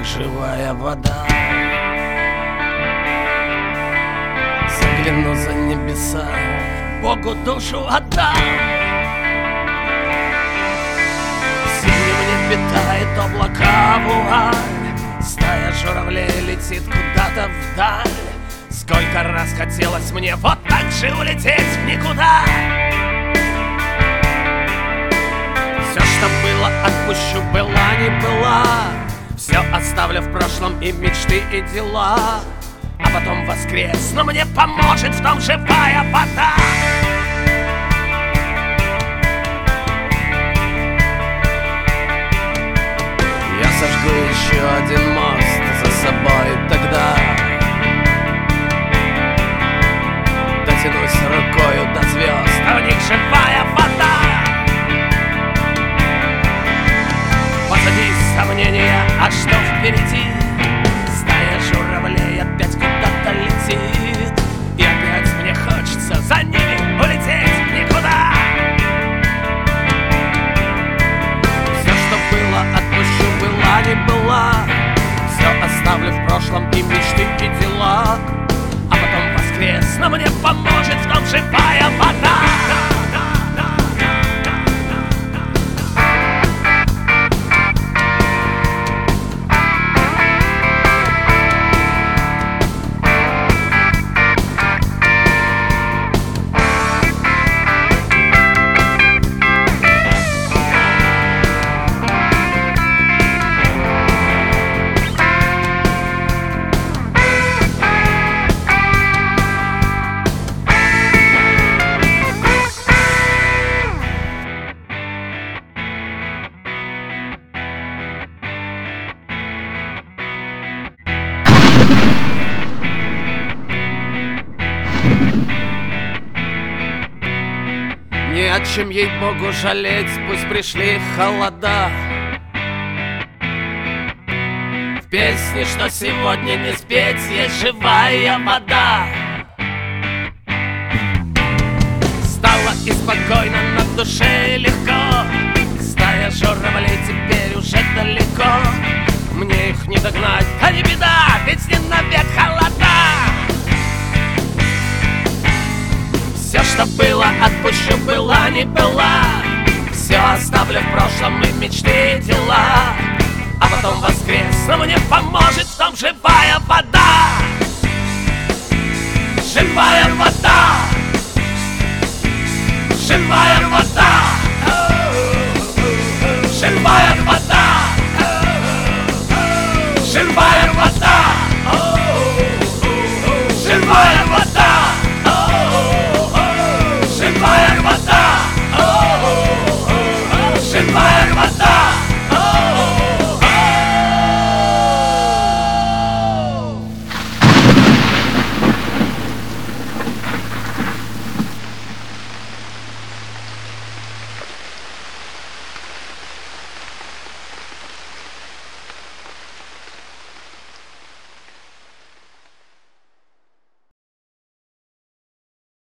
как живая вода. Загляну за небеса, Богу душу отдам. В синем небе тает облака вуаль, стая журавлей летит куда-то вдаль. Сколько раз хотелось мне вот так же улететь в никуда. Все, что было, отпущу, была, не была. Все оставлю в прошлом, и мечты, и дела. А потом воскресну, мне поможет в том живая вода. Я сожгу еще один мост за собой тогда. Дотянусь рукою до звезд, а в них живая вода. Позади сомнения, а что впереди? Стая журавлей опять куда-то летит, и опять мне хочется за ними улететь в никуда. Все, что было, отпущу, была, не была. Все оставлю в прошлом, и мечты, и дела. А потом воскресну, мне поможет в том живая вода. Не о чем, ей-богу, жалеть, пусть пришли холода. В песне, что сегодня не спеть, есть живая вода. Стало и спокойно, на душе легко. Стая журавлей теперь уже далеко. Мне их не догнать, а не беда, ведь не навек холода. Все, что было, отпущу, была, не была. Все оставлю в прошлом, и мечты, и дела. А потом воскресну, мне поможет в том живая вода. Живая вода. Живая